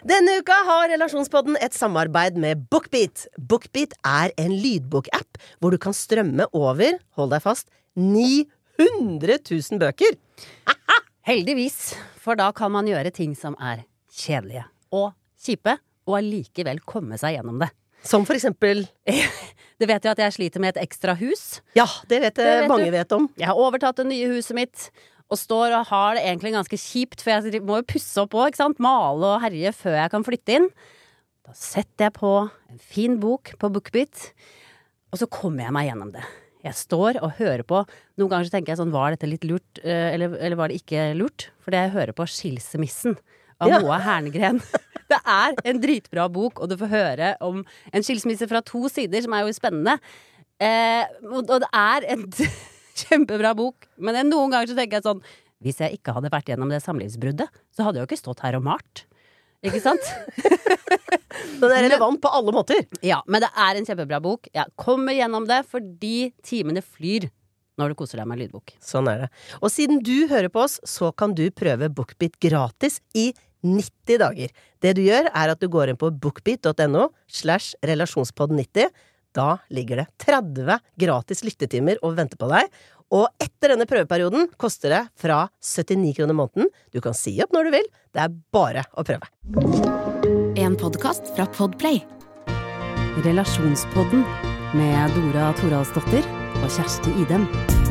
Denne uka har Relasjonspodden et samarbeid med BookBeat. BookBeat er en lydbok-app hvor du kan strømme over, hold deg fast, 900 000 bøker. Heldigvis, for da kan man gjøre ting som er kjedelige og kjipe, og allikevel komme seg gjennom det. Som for eksempel... Det vet jo at jeg sliter med et ekstra hus. Ja, det vet mange vet om. Jeg har overtatt det nye huset mitt, og står og har det egentlig ganske kjipt, for jeg må jo pusse opp også, ikke sant? Male og herje før jeg kan flytte inn. Da setter jeg på en fin bok på BookBeat, og så kommer jeg meg gjennom det. Jeg står og hører på, noen ganger så tenker jeg sånn, var dette litt lurt, eller var det ikke lurt? Fordi jeg hører på Skilsmissen av Moa Hernegren. Det er en dritbra bok, og du får høre om en skilsmisse fra 2 sider, som er jo spennende. Og det er en kjempebra bok, men noen ganger så tenker jeg sånn, hvis jeg ikke hadde vært gjennom det samlivsbruddet, så hadde jeg jo ikke stått her og malt. Ikke sant? Den er relevant på alle måter. Ja, men det er en kjempebra bok. Jeg kommer gjennom det fordi timene flyr når du koser deg med lydbok. Sånn er det. Og siden du hører på oss, så kan du prøve BookBeat gratis i 90 dager. Det du gjør er at du går inn på bookbeat.no/relasjonspodden90. Da ligger det 30 gratis lyttetimer og venter på deg. Og etter denne prøveperioden koster det fra 79 kroner måneden. Du kan si opp når du vil. Det er bare å prøve. En podcast fra Podplay. Relasjonspodden med Dora Thoralsdottir og Kjersti Idem.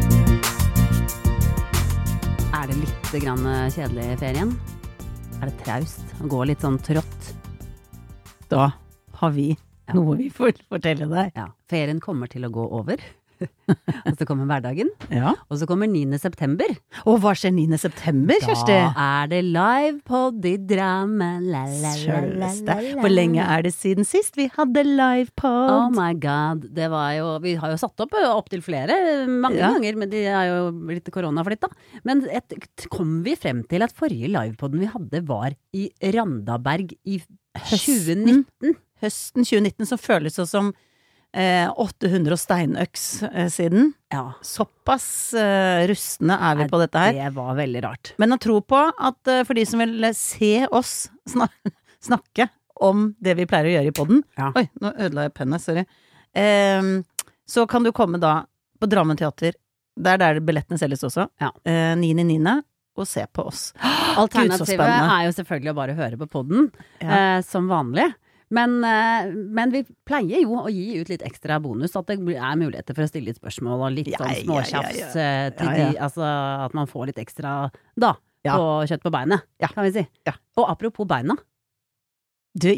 Er det litt grann kjedelig i ferien? Er det traust å gå litt sånn trått? Da har vi noe vi får fortelle deg. Ja, ferien kommer til å gå over. Og så kommer hverdagen. Ja. Og så kommer 9. september. Og hva skjer 9. september, Kjersti? Da er det live pod i Drammen. Selveste. Hvor lenge er det siden sist vi hadde live pod? Oh my god. Det var jo, vi har jo satt opp til flere, mange ganger, men det er jo litt koronaflytt da. Men kom vi frem til at forrige livepodden vi hadde var i Randaberg i 2019. Høsten 2019, som føles som 800 og steinøks siden. Ja. Såpass rustne er vi på dette her. Det var veldig rart. Men jeg tror på at for de som vil se oss snakke om det vi pleier å gjøre i podden. Ja. Oi, nå ødela jeg pennet, sorry. Så kan du komme da på Drammen Teater, der billettene selges også, 9.9. og se på oss. Alternativet er jo selvfølgelig å bare høre på podden, som vanlig. Men vi pleier jo å gi ut litt ekstra bonus, at det er muligheter for å stille litt spørsmål og litt sånn småtjafs til de, altså at man får litt ekstra da, på kjøtt på beinet, kan vi si. Ja. Og apropos beina. Du,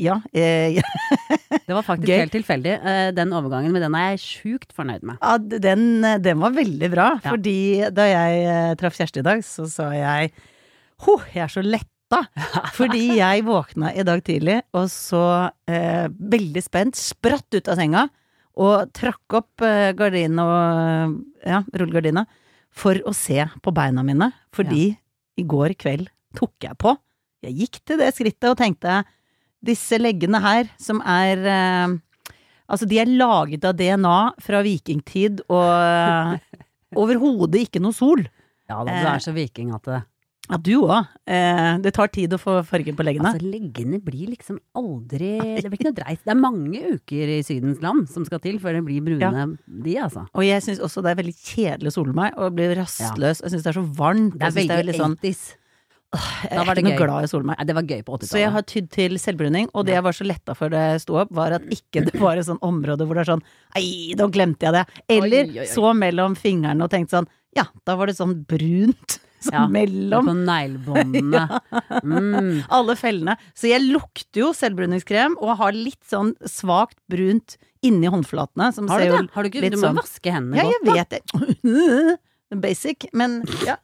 Det var faktisk helt tilfeldig, den overgangen, men den er jeg sjukt fornøyd med. Ja, den var veldig bra, fordi da jeg traff Kjersti i dag, så sa jeg, jeg er så lett. Fordi jeg våkna i dag tidlig og så veldig spent, spratt ut av senga og trakk opp gardina og rullegardina for å se på beina mine, fordi i går kveld tok jeg på. Jeg gikk til det skrittet og tenkte, disse leggene her som er altså de er laget av DNA fra vikingtid og overhodet ikke noe sol. Ja, du er så viking at det... Ja, du også. Det tar tid å få fargen på leggene. Altså, leggene blir liksom aldri... Det blir ikke noe dreit. Det er mange uker i Sydens land som skal til før det blir brune de, altså. Og jeg synes også det er veldig kjedelig å sole meg, og blir rastløs. Jeg synes det er så varmt. Det er veldig 80s. Jeg er ikke noe glad i å sole meg. Nei, det var gøy på 80-tallet. Så jeg har tydd til selvbruning, og det jeg var så letta for det jeg sto opp, var at ikke det var et sånn område hvor det er sånn, da glemte jeg det. Eller så mellom fingrene og tenkte sånn, da var det sånn brunt. Mellom på neglebåndene. Alle fellene. Så jeg lukter jo selvbruningskrem og har litt sånn svagt brunt inni håndflatene som har ser jo har du ikke, litt du må sånn vaske hendene godt. Jeg vet det. Basic, men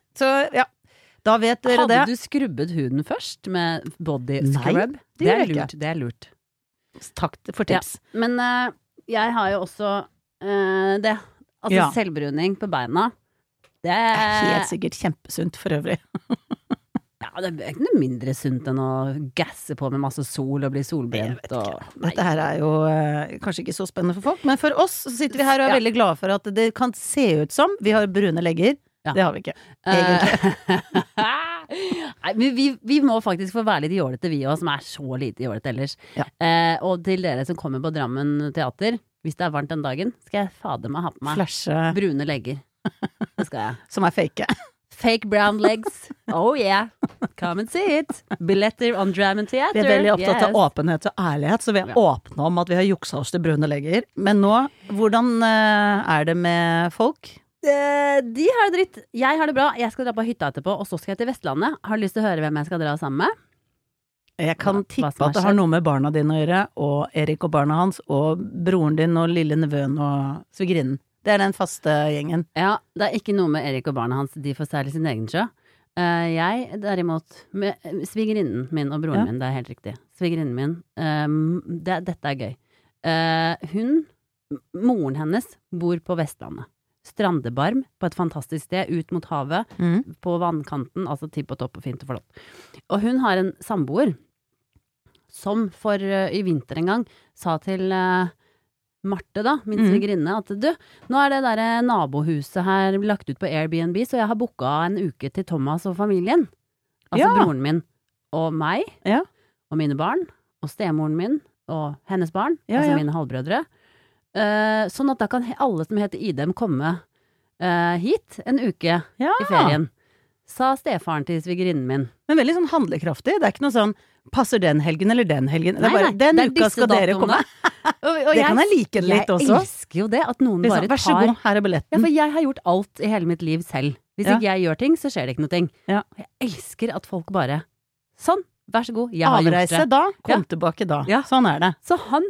da vet dere det. Hadde du skrubbet huden først med body scrub? Nei, det gjør jeg ikke. Det er lurt. Takk for tips. Men jeg har jo også det. Altså selvbruning på beina. Det er helt sikkert kjempesunt for øvrig. Ja, det er ikke noe mindre sunt enn å gasse på med masse sol og bli solbrent. Dette her er jo kanskje ikke så spennende for folk, men for oss så sitter vi her og er veldig glade for at det kan se ut som vi har brune legger. Det har vi ikke, egentlig. Nei, men vi må faktisk få være litt jålete vi også, som så lite jålete ellers. Ja. Og til dere som kommer på Drammen teater, hvis det varmt den dagen, skal jeg fader meg ha på meg Flashe brune legger. Det skal jeg. som fake. Fake brown legs. Oh yeah. Come and see it. Billetter on Drammen teater. Vi veldig opptatt av åpenhet og ærlighet, så vi åpne om at vi har juksa oss til brune legger. Men nå, hvordan det med folk? De har det dritt. Jeg har det bra. Jeg skal dra på hytta etterpå, og så skal jeg til Vestlandet. Har du lyst til å høre hvem jeg skal dra sammen med? Jeg kan Hva tippe som har at det har noe med barna dine å gjøre, og Erik og barna hans, og broren din og lille nevøen og svigerinnen. Det den faste gjengen. Ja, det ikke noe med Erik og barna hans. De får seile sin egen sjø. Jeg derimot, med svigerinnen min og broren min, det helt riktig. Svigerinnen min, dette gøy. Moren hennes bor på Vestlandet. Strandebarm på et fantastisk sted, ut mot havet, på vannkanten, altså tipp og topp og fint og flott. Og hun har en samboer som i vinter en gang sa til Marte da, min svigerinne, at du, nå det der nabohuset her lagt ut på Airbnb, så jeg har booka en uke til Thomas og familien. Altså broren min og meg, og mine barn, og stemoren min, og hennes barn, altså mine halvbrødre. Sånn at da kan alle som heter Idem komme hit en uke i ferien. Sa stefaren til svigerinnen min. Men veldig sånn handlekraftig. Det ikke noe sånn, passer den helgen eller den helgen? Det bare, den uka skal dere komme. og det kan jeg like litt også. Jeg elsker jo det, at noen bare tar... Vær så god, her billetten. Ja, for jeg har gjort alt i hele mitt liv selv. Hvis ikke jeg gjør ting, så skjer det ikke noe ting. Jeg elsker at folk bare, sånn, vær så god, jeg har gjort det. Avreise da, kom tilbake da. Sånn det. Så han,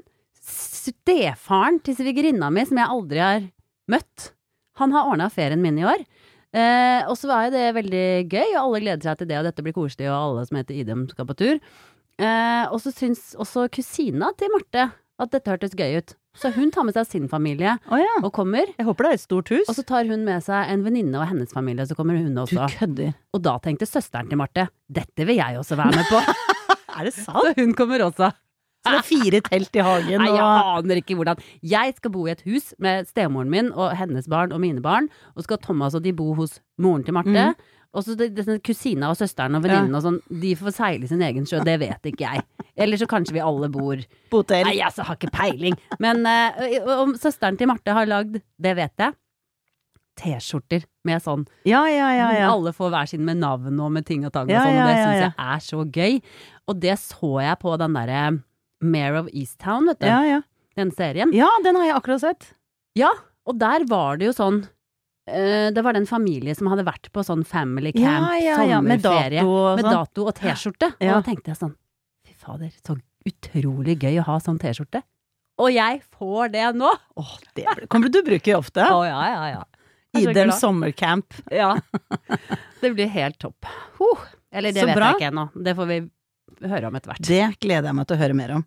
stefaren til svigerinna mi, som jeg aldri har møtt, han har ordnet ferien min i år. Og så var jo det veldig gøy, og alle gleder seg til det, og dette blir koselig, og alle som heter Idem skal på tur. Og så syns også kusina til Marte at dette hørtes gøy ut. Så hun tar med seg sin familie og kommer. Jeg håper det et stort hus. Og så tar hun med seg en venninne og hennes familie, så kommer hun også. Du kødder. Og da tenkte søsteren til Marte, dette vil jeg også være med på. Det sant? Så hun kommer også. Så det 4 telt i hagen. Nei, jeg aner ikke hvordan. Jeg skal bo i et hus med stemoren min og hennes barn og mine barn, og skal Thomas og de bo hos moren til Marte. Og så kusina og søsteren og venninnen og sånn, de får seile sin egen sjø, det vet ikke jeg. Eller så kanskje vi alle bor på hotell. Nei, jeg har ikke peiling. Men om søsteren til Marte har lagd, det vet jeg, T-skjorter med sånn. Alle får hver sin med navn og med ting og tang og sånn, og det synes jeg så gøy. Og det så jeg på den derre Mare of Easttown, vet du. Den serien. Ja, den har jeg akkurat sett. Ja, og der var det jo sånn, det var den familie som hadde vært på sånn family camp, sommerferie, med dato og T-skjorte. Og da tenkte jeg sånn, fy fader, så utrolig gøy å ha sånn T-skjorte. Og jeg får det nå. Det kommer du til å bruke ofte. Ja. I dem sommercamp. Ja. Det blir helt topp. Eller det vet jeg ikke ennå. Det får vi høre om etter hvert. Det gleder jeg meg til å høre mer om.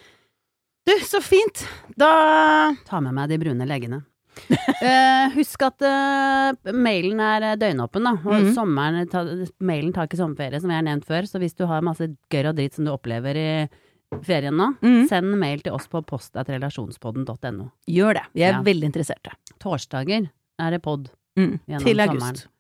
Du, så fint. Da ta med meg de brune leggene. Husk at mailen døgnåpen da. Og mailen tar ikke sommerferie, som jeg har nevnt før. Så hvis du har masse gørr og dritt som du opplever i ferien nå, send mail til oss på post@relasjonspodden.no. Gjør det. Vi veldig interesserte. Torsdager det podd til august.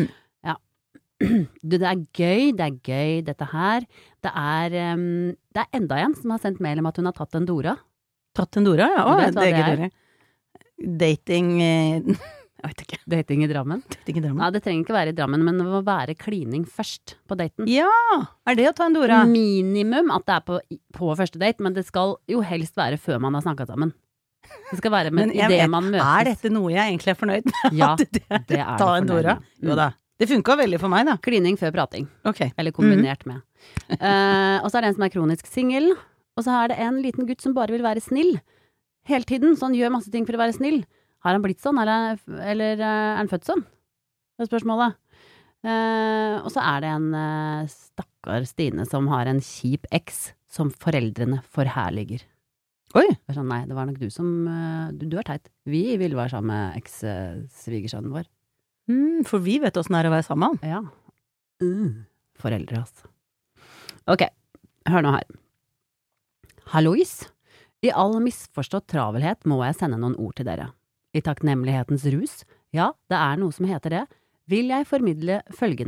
Du, det gøy, dette her. Det enda en som har sendt mail om at hun har tatt en Dora. Tatt en Dora, ja. Det er dating jeg vet ikke. Dating i Drammen? Ja, det trenger ikke være i Drammen, men det må være klining først på daten. Ja, det å ta en Dora? Minimum at det på første date, men det skal jo helst være før man har snakket sammen. Det skal være med i det man møtes. Dette noe jeg egentlig fornøyd med? Ja, det ta en Dora? Jo da. Det funket veldig for meg, da. Klining før prating. Eller kombinert med. Og så det en som kronisk singel. Og så det en liten gutt som bare vil være snill. Hele tiden. Så han gjør masse ting for å være snill. Har han blitt sånn, eller han født sånn? Det spørsmålet. Og så det en stakkar Stine som har en kjip eks som foreldrene forherliger. Oi! Sånn, nei, det var nok du som du teit. Vi ville være sammen med eks-svigersønnen vår. For vi vet hvordan det å være sammen. Ja. Foreldre, altså. Ok, hør nå her. Hallois. I all misforstått travelhet må jeg sende noen ord til dere. I takknemlighetens rus, ja, det noe som heter det, vil jeg formidle følgende.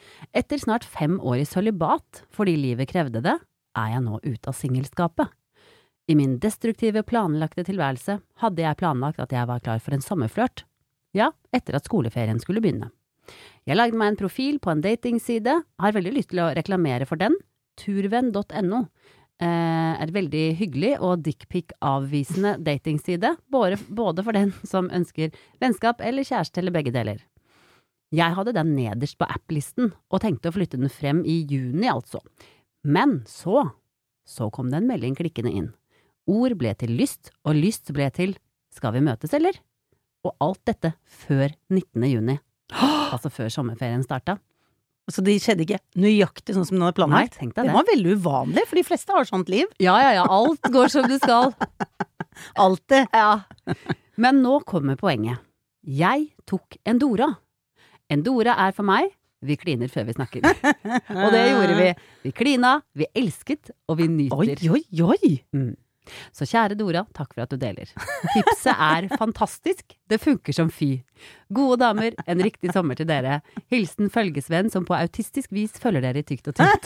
Etter snart 5 år i sølibat, fordi livet krevde det, jeg nå ute av singelskapet. I min destruktive planlagte tilværelse hadde jeg planlagt at jeg var klar for en sommerflørt. Ja, etter at skoleferien skulle begynne. Jeg lagde meg en profil på en datingside, har veldig lyst til å reklamere for den, turvenn.no. Er veldig hyggelig og dickpic-avvisende datingside, både for den som ønsker vennskap eller kjæreste eller begge deler. Jeg hadde den nederst på app-listen og tenkte å flytte den frem i juni altså. Men så kom det en melding klikkende inn. Ord ble til lyst, og lyst ble til skal vi møtes, eller? Og alt dette før 19. juni. Altså før sommerferien startet. Så det skjedde ikke nøyaktig sånn som den hadde planlagt? Nei, tenk deg det. Det var veldig uvanlig, for de fleste har sånt liv. Ja, alt går som det skal. Alltid. Ja. Men nå kommer poenget. Jeg tok en Dora. En Dora er for meg, vi kliner før vi snakker. Og det gjorde vi. Vi klina, vi elsket, og vi nyter. Oi. Så kjære Dora, takk for at du deler. Tipset er fantastisk, det funker som fy. Gode damer, en riktig sommer til dere. Hilsen følgesvenn som på autistisk vis følger dere i tykt og tynt.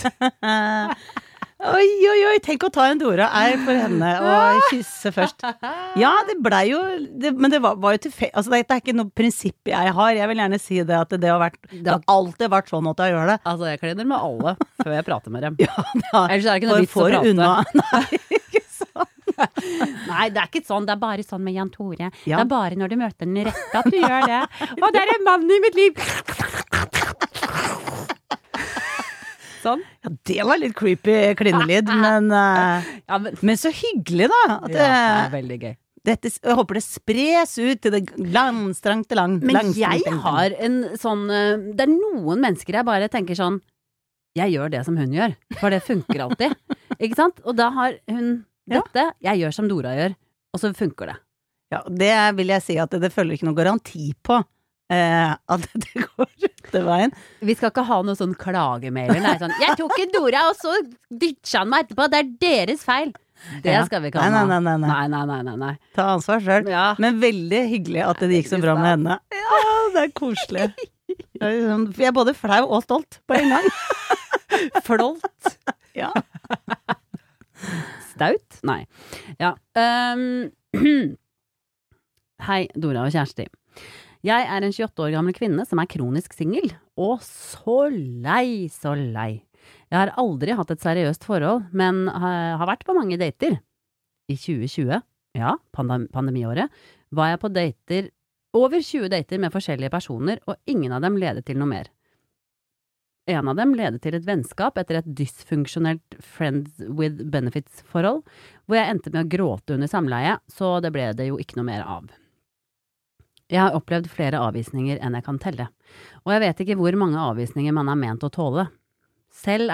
Oi, tenk å ta en Dora for henne og kysse først. Ja, det ble jo, men det var jo altså det er ikke noe prinsipp jeg har. Jeg vil gjerne si det at det har alltid vært sånn at jeg gjør det. Altså, jeg kliner med alle før jeg prater med dem. Ja. Ellers er det ikke noe vits å prate. Nei, ikke sånn. Nei, det er ikke sånn, det er bare sånn med Jan Tore. Ja. Det er bare når du møter den rette at du gjør det. Og det er en mann i mitt liv. Sånn. Ja, det var litt creepy klinelyd, men så hyggelig da. At det er veldig gøy. Jeg håper det spres ut til det langstrangte lang. Men jeg har en sånn, det er noen mennesker jeg bare tenker sånn, jeg gjør det som hun gjør, for det funker alltid. Ikke sant? Og da har hun dette, jeg gjør som Dora gjør, og så funker det. Ja, det vil jeg si at det følger ikke noe garanti på. At det går til veien. Vi skal ikke ha noe sånn klagemailer. Nei, sånn, jeg tok en Dora, og så dytja han meg etterpå. Det er deres feil. Det skal vi ikke ha. Nei. Ta ansvar selv. Ja. Men veldig hyggelig at det gikk så bra med henne. Ja, det er koselig. Jeg er både flau og stolt på en gang. Flolt. Ja. Staut? Nei. Ja. Hei, Dora og Kjersti. Jeg er en 28 år gammel kvinne som er kronisk singel, og så lei. Jeg har aldri hatt et seriøst forhold, men har vært på mange dater. I 2020, ja, pandemiåret, var jeg på dater, over 20 dater med forskjellige personer, og ingen av dem ledet til noe mer. En av dem ledet til et vennskap etter et dysfunksjonelt friends with benefits-forhold, hvor jeg endte med å gråte under samleie, så det ble det jo ikke noe mer av. Jeg har opplevd flere avvisninger enn jeg kan telle, og jeg vet ikke hvor mange avvisninger man er ment å tåle. Selv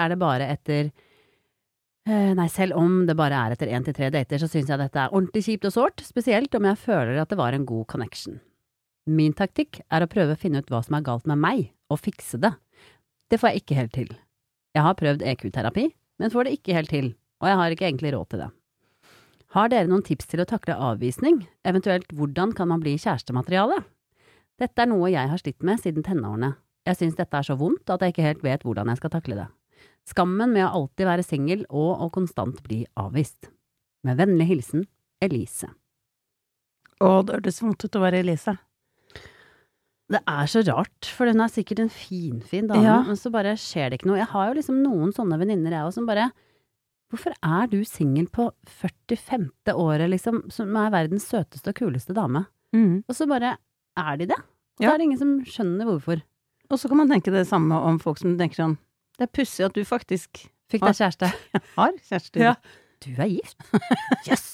om det bare er etter 1 til 3 dater, så synes jeg dette er ordentlig kjipt og sårt, spesielt om jeg føler at det var en god connection. Min taktikk er å prøve å finne ut hva som er galt med meg, og fikse det. Det får jeg ikke helt til. Jeg har prøvd EQ-terapi, men får det ikke helt til, og jeg har ikke egentlig råd til det. Har dere noen tips til å takle avvisning? Eventuelt hvordan kan man bli kjærestemateriale? Dette er noe jeg har slitt med siden tenårene. Jeg synes dette er så vondt at jeg ikke helt vet hvordan jeg skal takle det. Skammen med å alltid være singel og å konstant bli avvist. Med vennlig hilsen, Elise. Det hørtes vondt ut å være Elise. Det er så rart, for hun er sikkert en fin dame, men så bare skjer det ikke noe. Jeg har jo liksom noen sånne venninner jeg også, som bare, hvorfor er du singel på 45. året, liksom, som er verdens søteste og kuleste dame? Og så bare er de det. Og så er det ingen som skjønner hvorfor. Og så kan man tenke det samme om folk som tenker sånn, det er pussig at du faktisk fikk deg kjæreste. Har kjæreste. Ja. Du er gift. Yes!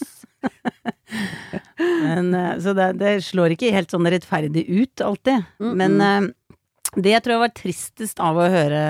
Men, så det slår ikke helt sånn rettferdig ut alltid. Men det jeg tror var tristest av å høre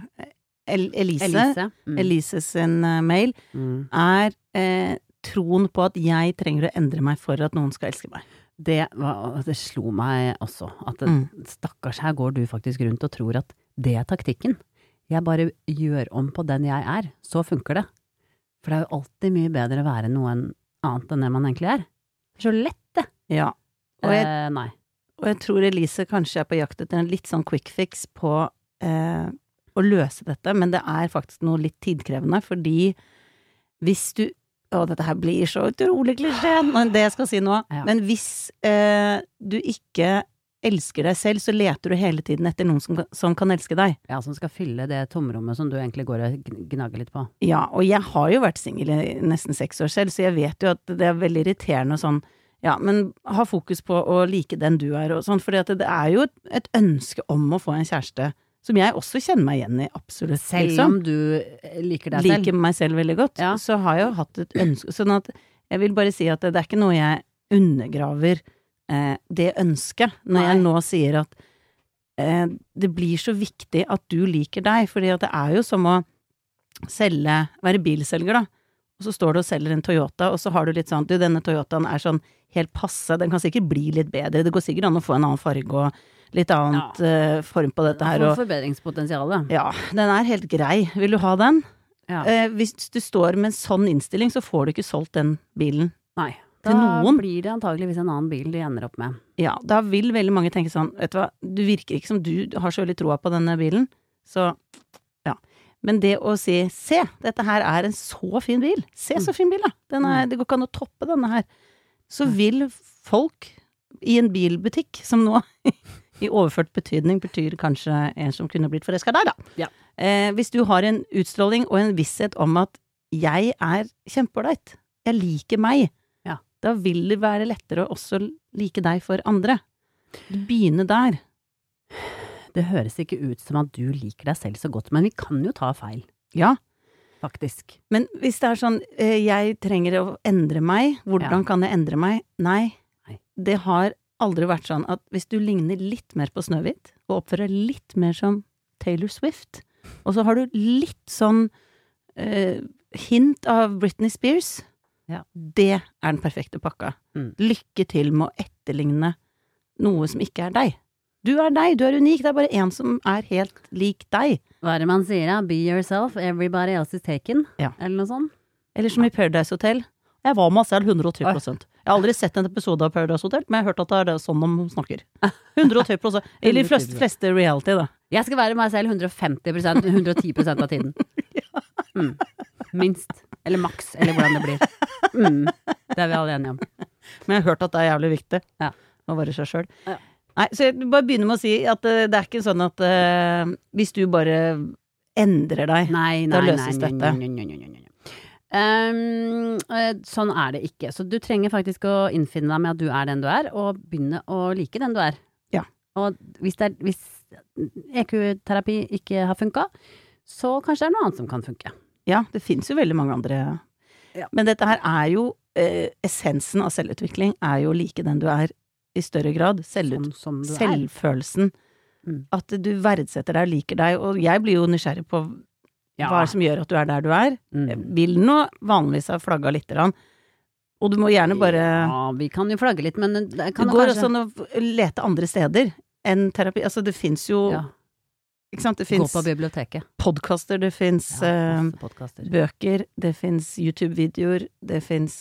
Elise sin mail er troen på at jeg trenger å endre meg for at noen skal elske meg. Det slo meg også, at stakkars, her går du faktisk rundt og tror at det er taktikken. Jeg bare gjør om på den jeg er, så funker det. For det er jo alltid mye bedre å være noe annet enn det man egentlig er. Det er så lett det. Ja. Nei. Og jeg tror Elise kanskje er på jakt etter en litt sånn quick fix på å løse dette, men det faktisk noe litt tidkrevende, fordi hvis du dette her blir så utrolig klisjé, det jeg skal si nå, men hvis du ikke elsker deg selv, så leter du hele tiden etter noen som kan elske deg. Ja, som skal fylle det tomrommet som du egentlig går og gnager litt på. Ja, og jeg har jo vært single i nesten 6 år selv, så jeg vet jo at det veldig irriterende sånn, ja, men ha fokus på å like den du og sånn, fordi at det jo et ønske om å få en kjæreste, som jeg også kjenner meg igjen i, absolutt. Selv om du liker deg selv? Liker meg selv veldig godt, så har jeg jo hatt et ønske, sånn at jeg vil bare si at det ikke noe jeg undergraver det ønsket, når jeg nå sier at det blir så viktig at du liker deg, fordi at det jo som å være bilselger da, og så står du og selger en Toyota, og så har du litt sånn, denne Toyotaen sånn helt passe, den kan sikkert bli litt bedre, det går sikkert an å få en annen farge og litt annet form på dette her. Og forbedringspotensialet. Ja, den helt grei. Vil du ha den? Ja. Hvis du står med en sånn innstilling, så får du ikke solgt den bilen. Nei. Til noen. Da blir det antageligvis en annen bil de ender opp med. Ja, da vil veldig mange tenke sånn, vet du hva, du virker ikke som du har så veldig troa på denne bilen, så ja. Men det å si, se, dette her en så fin bil, se så fin bil da, det går ikke an å toppe denne her, så vil folk i en bilbutikk, som nå i overført betydning betyr kanskje en som kunne blitt forelsket deg da. Ja. Hvis du har en utstråling og en visshet om at jeg kjempeålreit, jeg liker meg, da vil det være lettere å også like deg for andre. Du begynner der. Det høres ikke ut som at du liker deg selv så godt, men vi kan jo ta feil. Ja. Faktisk. Men hvis det sånn, jeg trenger å endre meg, hvordan kan jeg endre meg? Nei. Det har aldri vært sånn at hvis du ligner litt mer på Snøhvit, og oppfører litt mer som Taylor Swift, og så har du litt sånn hint av Britney Spears, det den perfekte pakka. Lykke til med å etterligne noe som ikke deg. Du deg, du unik, det bare en som helt lik deg. Hva det man sier da? Be yourself, everybody else is taken? Ja. Eller noe sånt? Eller som i Paradise Hotel. Jeg var meg selv 110%. Jeg har aldri sett en episode av Paradise Hotel, men jeg har hørt at det sånn de snakker. 110%. Eller de fleste reality da. Jeg skal være meg selv 150%, 110% av tiden. Minst. Eller maks, eller hvordan det blir. Det vi alle enige om. Men jeg har hørt at det jævlig viktig. Ja. Å være seg selv. Ja. Nei, så jeg bare begynner med å si at det ikke sånn at hvis du bare endrer deg, da løses dette. Sånn det ikke. Så du trenger faktisk å innfinne deg med at du den du og begynne å like den du Ja. Og hvis EQ-terapi ikke har funket, så kanskje det noe annet som kan funke. Ja, det finnes jo veldig mange andre. Ja. Men dette her jo essensen av selvutvikling jo like den du i større grad. Som du Selvfølelsen. At du verdsetter deg og liker deg. Og jeg blir jo nysgjerrig på hva som gjør at du der du Vil nå vanligvis ha flagget litt. Og du må gjerne bare Ja, vi kan jo flagge litt, men det kan det går også an å lete andre steder enn terapi. Altså det finnes jo ikke sant? Det finnes gå på biblioteket. Podcaster, det finnes bøker, det finnes YouTube-videoer, det finnes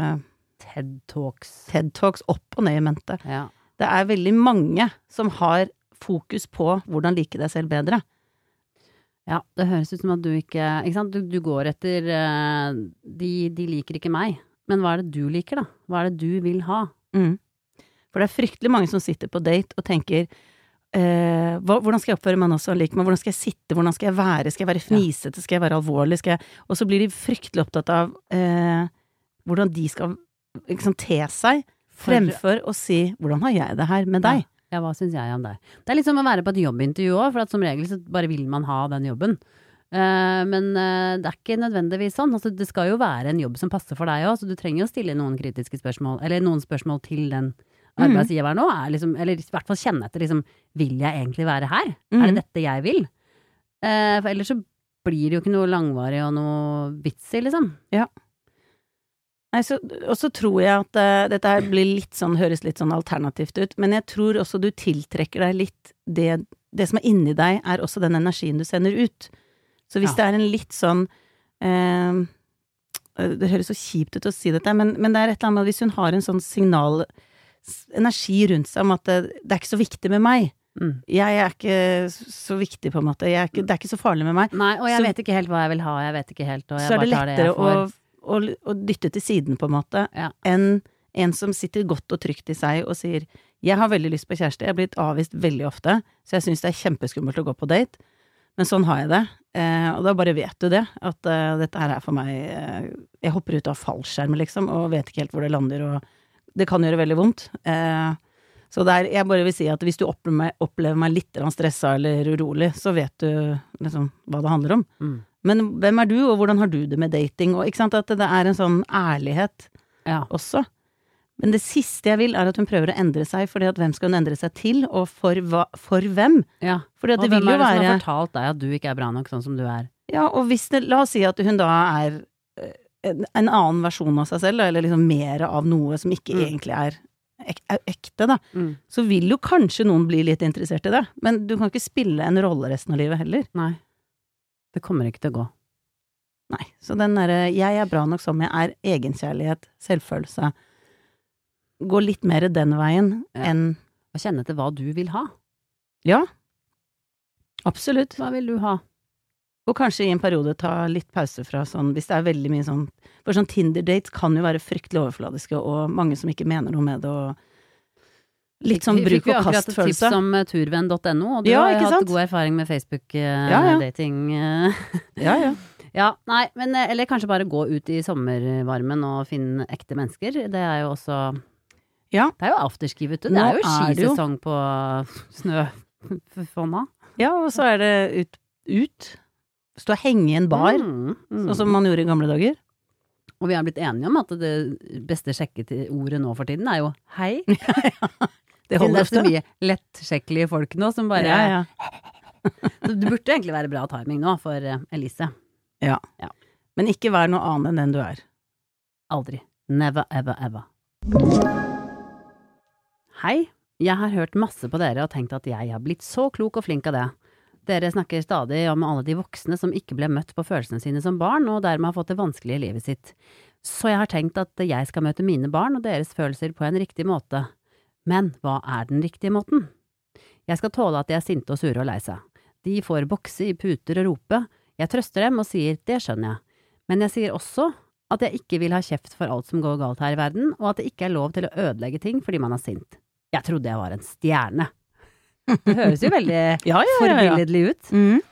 TED-talks opp og ned i mente. Ja. Det veldig mange som har fokus på hvordan like deg selv bedre. Ja, det høres ut som at du ikke sant? Du går etter de liker ikke meg. Men hva det du liker da? Hva det du vil ha? For det fryktelig mange som sitter på date og tenker hvordan skal jeg oppføre meg nå som liker meg? Hvordan skal jeg sitte? Hvordan skal jeg være? Skal jeg være fnisete? Skal jeg være alvorlig? Og så blir de fryktelig opptatt av hvordan de skal liksom te seg fremfor å si hvordan har jeg det her med deg? Ja, hva synes jeg om deg? Det litt som å være på et jobbintervju også, for at som regel så bare vil man ha den jobben. Men det ikke nødvendigvis sånn. Altså, det skal jo være en jobb som passer for deg også, så du trenger å stille noen kritiske spørsmål, eller noen spørsmål til den arbeidsgiveren nå, liksom, eller i hvert fall kjenne etter, liksom, vil jeg egentlig være her? Det dette jeg vil? For ellers så blir det jo ikke noe langvarig og noe vits i, liksom. Ja. Nei, og så tror jeg at dette her blir litt sånn, høres litt sånn alternativt ut, men jeg tror også du tiltrekker deg litt det som inni deg også den energien du sender ut. Så hvis det en litt sånn det høres så kjipt ut å si dette, men det et eller annet med hvis hun har en sånn energi rundt seg om at det ikke så viktig med meg, Jeg er ikke så viktig på en måte. Det er ikke så farlig med meg. Nei, og jeg vet ikke helt hva jeg vil ha, jeg vet ikke helt, og jeg så er det bare tar det jeg lettere får. å dytte til siden på en måte, enn en som sitter godt og trygt i seg og sier, jeg har veldig lyst på kjæreste, jeg har blitt avvist veldig ofte, så jeg synes det er kjempeskummelt å gå på date, men sånn har jeg det, og da bare vet du det, at dette her er for meg, jeg hopper ut av fallskjermen liksom, og vet ikke helt hvor det lander, og det kan gjøre veldig vondt, så jeg bare vil si at hvis du opplever meg litt stresset eller urolig, så vet du liksom hva det handler om. Men hvem er du, og hvordan har du det med dating? Og ikke sant, at det er en sånn ærlighet også. Men det siste jeg vil er at hun prøver å endre seg, fordi at hvem skal hun endre seg til, og for hvem? Ja, fordi at det vil jo være... Og hvem er det som har fortalt deg at du ikke er bra nok sånn som du er? Ja, og la oss si at hun da er en annen versjon av seg selv, eller liksom mer av noe som ikke egentlig er ekte da, så vil jo kanskje noen bli litt interessert i det, men du kan ikke spille en rolle resten av livet heller. Nei, det kommer ikke til å gå. Nei, så den der, jeg er bra nok som jeg er, egenkjærlighet, selvfølelse, gå litt mer den veien enn... Og kjenne til hva du vil ha. Ja, absolutt. Hva vil du ha? Og kanskje i en periode ta litt pause fra sånn, hvis det er veldig mye sånn, for sånn Tinder-dates kan jo være fryktelig overfladiske, og mange som ikke mener noe med det, og litt sånn bruk og kast-følelse. Vi fikk jo akkurat et tips om turvenn.no, og du har jo hatt god erfaring med Facebook-dating. Ja, nei, men eller kanskje bare gå ut i sommervarmen og finne ekte mennesker, det er jo også, det er jo afterski, vet du, det er jo skisesong på Snøfonna. Ja, og så er det ut. Stå og henge i en bar, sånn som man gjorde i gamle dager. Og vi har blitt enige om at det beste sjekkeordet nå for tiden er jo hei. Det holder ofte. Det er så mye lettsjekkelige folk nå som bare... Så det burde egentlig være bra timing nå for Elise. Ja. Men ikke vær noe annet enn den du er. Aldri. Never, ever, ever. Hei, jeg har hørt masse på dere og tenkt at jeg har blitt så klok og flink av det. Dere snakker stadig om alle de voksne som ikke ble møtt på følelsene sine som barn, og dermed har fått det vanskelig i livet sitt. Så jeg har tenkt at jeg skal møte mine barn og deres følelser på en riktig måte. Men hva er den riktige måten? Jeg skal tåle at de er sinte og sure og lei seg. De får bokse i puter og rope. Jeg trøster dem og sier, det skjønner jeg. Men jeg sier også at jeg ikke vil ha kjeft for alt som går galt her i verden, og at det ikke er lov til å ødelegge ting fordi man er sint. Jeg trodde jeg var en stjerne. Det høres jo veldig forbilledlig ut.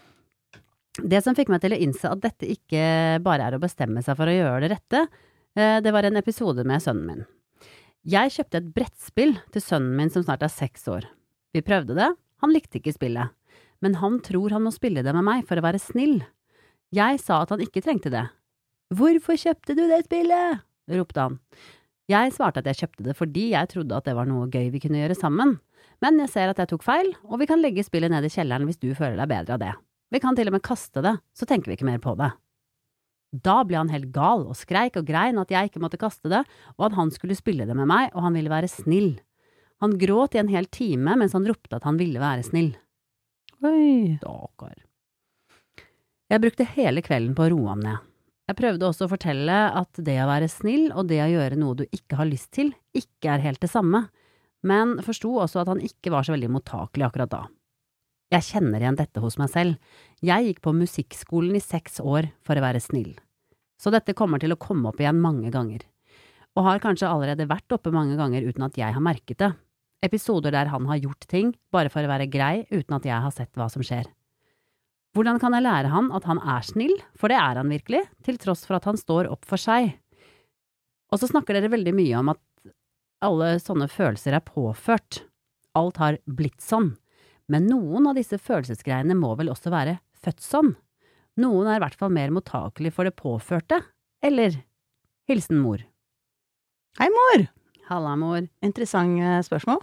Det som fikk meg til å innse at dette ikke bare er å bestemme seg for å gjøre det rette, det var en episode med sønnen min. Jeg kjøpte et brettspill til sønnen min som snart er 6 år. Vi prøvde det, han likte ikke spillet, men han tror han må spille det med meg for å være snill. Jeg sa at han ikke trengte det. Hvorfor kjøpte du det spillet? Ropte han. Jeg svarte at jeg kjøpte det fordi jeg trodde at det var noe gøy vi kunne gjøre sammen. Men jeg ser at jeg tok feil, og vi kan legge spillet ned i kjelleren hvis du føler deg bedre av det. Vi kan til og med kaste det, så tenker vi ikke mer på det. Da ble han helt gal og skreik og grein at jeg ikke måtte kaste det, og at han skulle spille det med meg, og han ville være snill. Han gråt i en hel time mens han ropte at han ville være snill. Oi. Stakkar. Jeg brukte hele kvelden på å roe ham ned. Jeg prøvde også å fortelle at det å være snill og det å gjøre noe du ikke har lyst til, ikke er helt det samme. Men forsto også at han ikke var så veldig mottakelig akkurat da. Jeg kjenner igjen dette hos meg selv. Jeg gikk på musikkskolen i 6 år for å være snill. Så dette kommer til å komme opp igjen mange ganger. Og har kanskje allerede vært oppe mange ganger uten at jeg har merket det. Episoder der han har gjort ting bare for å være grei uten at jeg har sett hva som skjer. Hvordan kan jeg lære han at han er snill, for det er han virkelig, til tross for at han står opp for seg? Og så snakker dere veldig mye om at alle sånne følelser er påført. Alt har blitt sånn. Men noen av disse følelsesgreiene må vel også være født sånn. Noen er i hvert fall mer mottakelig for det påførte. Eller hilsen mor. Hei, mor! Halla, mor. Interessant spørsmål.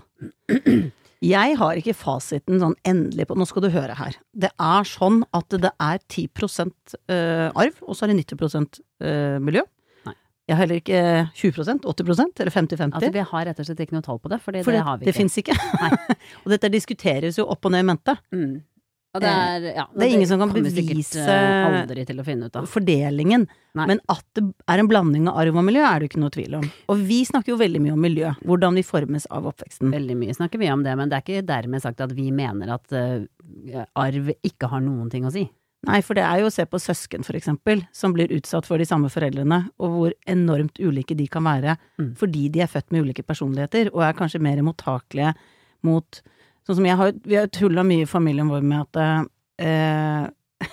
Jeg har ikke fasiten sånn endelig på, nå skal du høre her. Det er sånn at det er 10% arv, og så er det 90% miljø. Jeg har heller ikke 20%, 80% eller 50-50. Altså, vi har rett og slett ikke noe tall på det, for det har vi ikke. Det finnes ikke. Og dette diskuteres jo opp og ned i mente. Og det er ingen som kan kommer bevise sikkert aldri til å finne ut av. fordelingen, Nei. men at det er en blanding av arv og miljø er det ikke noe tvil om. Og vi snakker jo veldig mye om miljø, hvordan vi formes av oppveksten. Veldig mye snakker vi om det, men det er ikke dermed sagt at vi mener at arv ikke har noen ting å si. Nei, for det er jo å se på søsken for eksempel, som blir utsatt for de samme foreldrene, og hvor enormt ulike de kan være, fordi de er født med ulike personligheter, og er kanskje mer mottakelige mot, sånn som vi har tullet mye i familien vår med at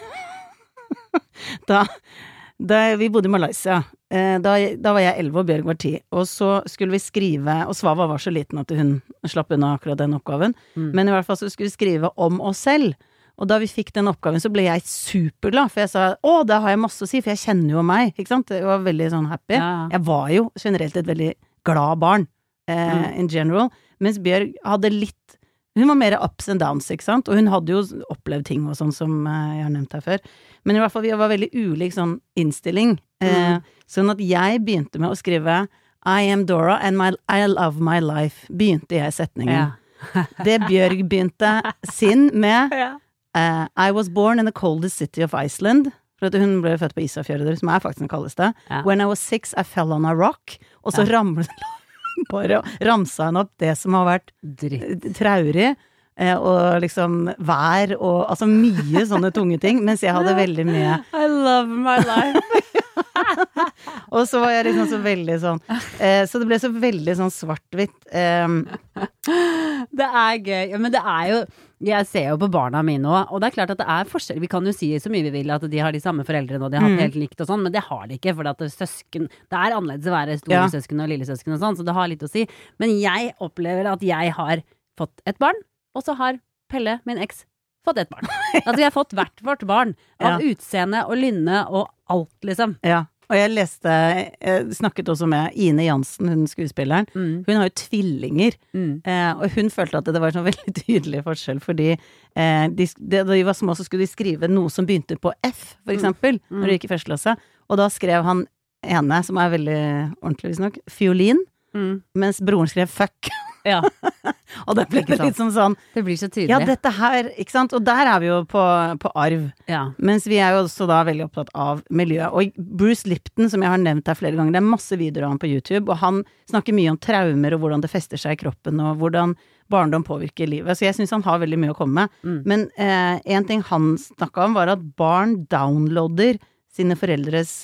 da vi bodde i Malaysia, da var jeg 11 og Bjørg var 10, og så skulle vi skrive, og Svava var så liten at hun slapp unna akkurat den oppgaven, men i hvert fall så skulle vi skrive om oss selv. Og da vi fikk den oppgaven, så ble jeg superglad, for jeg sa, da har jeg masse å si, for jeg kjenner jo meg, ikke sant? Jeg var veldig sånn happy. Ja. Jeg var jo generelt et veldig glad barn, in general, mens Bjørg hadde hun var mer ups and downs, ikke sant? Og hun hadde jo opplevd ting og sånn som jeg har nevnt her før. Men i hvert fall, vi var veldig ulik sånn innstilling. Sånn at jeg begynte med å skrive I am Dora and I love my life, begynte jeg setningen. Ja. Det Bjørg begynte sin med I was born in the coldest city of Iceland. For at hun ble født på Isafjörður, som faktisk den kaldeste. When I was 6, I fell on a rock. Og så bare ramsa hun opp det som har vært traurig, og liksom vær, og altså mye sånne tunge ting, mens jeg hadde veldig mye I love my life. Og så var jeg liksom så veldig sånn så det ble så veldig sånn svart-hvitt. Det er gøy, ja, men det er jo jeg ser jo på barna mine også, og det er klart at det er forskjell. Vi kan jo si så mye vi vil at de har de samme foreldrene og de har hatt helt likt og sånn, men det har de ikke, for at søsken, det er annerledes å være store søsken og lille søsken og sånn, så det har litt å si. Men jeg opplever at jeg har fått et barn, og så har Pelle, min eks, fått et barn. Altså vi har fått hvert vårt barn, av utseende og lynne og alt, liksom. Ja. Og jeg snakket også med Ine Jansen, hun skuespilleren. Hun har jo tvillinger, og hun følte at det var en sånn veldig tydelig forskjell, fordi da de var små så skulle de skrive noe som begynte på F, for eksempel, når de gikk i første klasse, og da skrev han ene, som er veldig ordentlig visst nok, fiolin, mens broren skrev fuck. Ja. Og det ble litt sånn det blir så tydelig. Ja, dette her, ikke sant? Og der er vi jo på arv. Ja. Mens vi er jo også da veldig opptatt av miljø. Og Bruce Lipton, som jeg har nevnt her flere ganger, det er masse videoer av han på YouTube, og han snakker mye om traumer og hvordan det fester seg i kroppen, og hvordan barndom påvirker livet. Så jeg synes han har veldig mye å komme med. Men en ting han snakket om var at barn downloader sine foreldres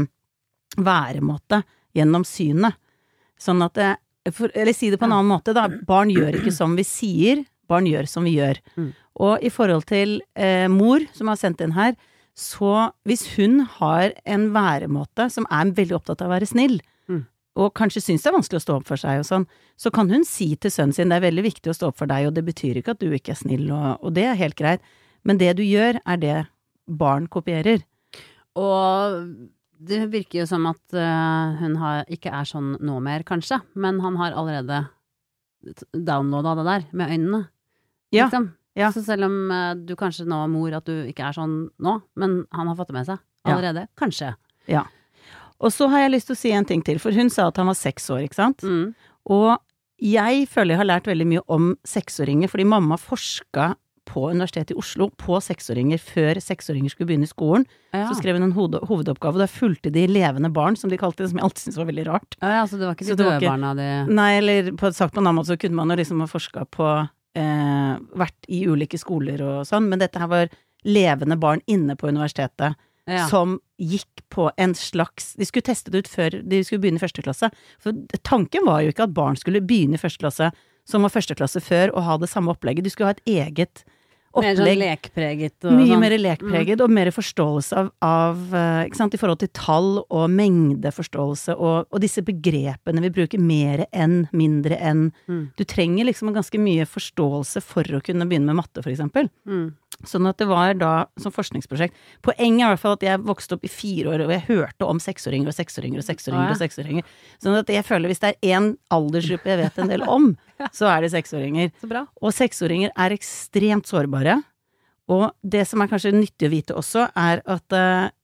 væremåte gjennom synet. Sånn at eller si det på en annen måte da, barn gjør ikke som vi sier, barn gjør som vi gjør. Og i forhold til mor, som har sendt inn her, så hvis hun har en væremåte som er veldig opptatt av å være snill, og kanskje synes det er vanskelig å stå opp for seg og sånn, så kan hun si til sønnen sin, det er veldig viktig å stå opp for deg, og det betyr ikke at du ikke er snill, og det er helt greit. Men det du gjør, er det barn kopierer. Og det virker jo som at hun ikke er sånn nå mer, kanskje, men han har allerede downloadet det der med øynene. Ja. Liksom. Ja. Så selv om du kanskje nå, mor, at du ikke er sånn nå, men han har fått det med seg allerede, kanskje. Ja. Og så har jeg lyst til å si en ting til, for hun sa at han var 6 år, ikke sant? Og jeg føler jeg har lært veldig mye om 6-åringer, fordi mamma forsket på Universitetet i Oslo på 6-åringer før 6-åringer skulle begynne i skolen. Så skrev hun en hovedoppgave, og da fulgte de levende barn, som de kalte det, som jeg alltid synes var veldig rart. Ja, så det var ikke de døde barna de... Nei, eller sagt på en annen måte så kunne man jo liksom ha forsket på vært i ulike skoler og sånn, men dette her var levende barn inne på universitetet, som gikk på en slags, de skulle teste det ut før de skulle begynne i første klasse, for tanken var jo ikke at barn skulle begynne i første klasse som var første klasse før, og ha det samme opplegget. Du skulle ha et eget opplegg. Mer sånn lekpreget. Og mye mer lekpreget, og mer forståelse av ikke sant, i forhold til tall og mengdeforståelse, og disse begrepene vi bruker mer enn, mindre enn. Du trenger liksom ganske mye forståelse for å kunne begynne med matte, for eksempel. Sånn at det var da, som forskningsprosjekt, poenget er i hvert fall at jeg vokste opp i 4 år, og jeg hørte om 6-åringer og 6-åringer og 6-åringer og 6-åringer. Sånn at jeg føler hvis det er en aldersgruppe jeg vet en del om, så er det 6-åringer. Så bra. Og 6-åringer er ekstremt sårbare, og det som er kanskje nyttig å vite også, er at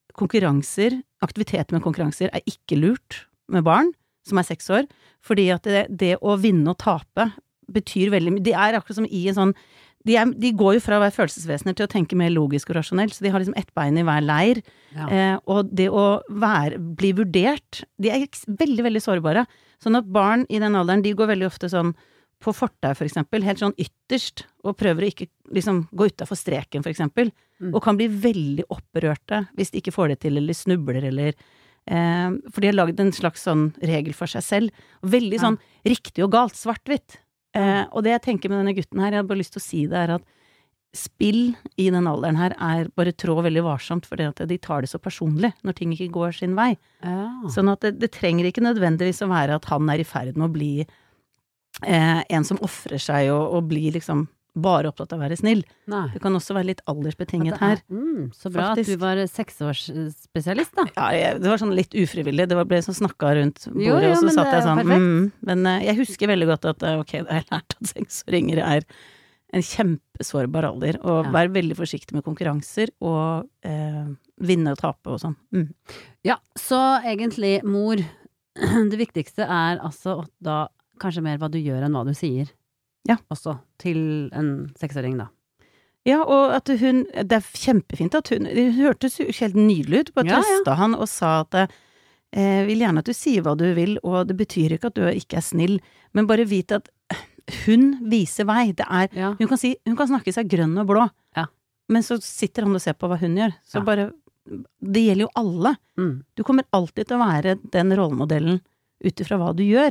aktiviteter med konkurranser er ikke lurt med barn som er 6 år, fordi at det å vinne og tape betyr veldig mye. Det er akkurat som i en sånn de går jo fra å være følelsesvesener til å tenke mer logisk og rasjonelt, så de har liksom ett bein i hver leir, og det å bli vurdert, de veldig, veldig sårbare. Sånn at barn i den alderen, de går veldig ofte sånn på fortau for eksempel, helt sånn ytterst, og prøver å ikke liksom gå utenfor streken for eksempel, og kan bli veldig opprørte hvis de ikke får det til, eller snubler, eller for de har laget en slags sånn regel for seg selv, og veldig sånn riktig og galt, svart-hvitt. Og det jeg tenker med denne gutten her, jeg har bare lyst til å si det, at spill i den alderen her bare trå veldig varsomt, fordi at de tar det så personlig når ting ikke går sin vei. Sånn at det trenger ikke nødvendigvis å være at han i ferd med å bli en som offrer seg og blir liksom bare opptatt av å være snill. Nei. Det kan også være litt aldersbetinget her. Så bra faktisk. At du var 6-årsspesialist da. Ja, det var sånn litt ufrivillig. Det ble sånn snakket rundt bordet, og så satt jeg sånn, men jeg husker veldig godt at ok, det har jeg lært at 6-åringer en kjempesårbar alder, og vær veldig forsiktig med konkurranser, og vinne og tape og sånn. Ja, så egentlig, mor, det viktigste altså da kanskje mer hva du gjør enn hva du sier. Ja. Også til en 6-åring da. Ja, og at det kjempefint at hun hørtes helt nydelig ut, bare trøsta han og sa at vil gjerne at du sier hva du vil, og det betyr ikke at du ikke snill, men bare vite at hun viser vei. Hun kan snakke seg grønn og blå, men så sitter han og ser på hva hun gjør. Så bare, det gjelder jo alle. Du kommer alltid til å være den rollemodellen utifra hva du gjør.